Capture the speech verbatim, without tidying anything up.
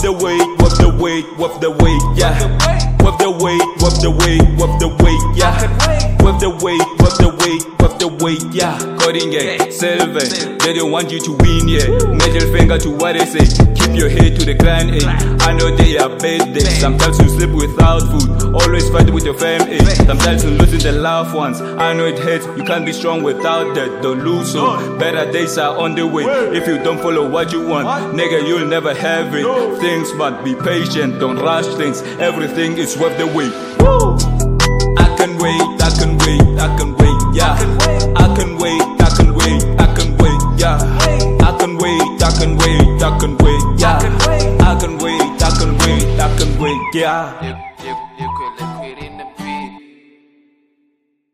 the weight, with the weight, with the weight, yeah. With the weight, with the weight, with the weight, yeah. With the weight, with the weight, with the weight, yeah. Coding gang, Sylvan, they don't want you to win, yeah. Middle finger to what they say, keep your head to the grind, eh. I know they are bad days, sometimes you sleep without food, always fight with your fam, eh. Sometimes you losing the loved ones, I know it hurts, you can't be strong without that, don't lose so. Better days are on the way, if you don't follow what you want, nigga you'll never have it. Things but be patient, don't rush things, everything is worth the wait. I can wait, I can wait, I can wait, yeah.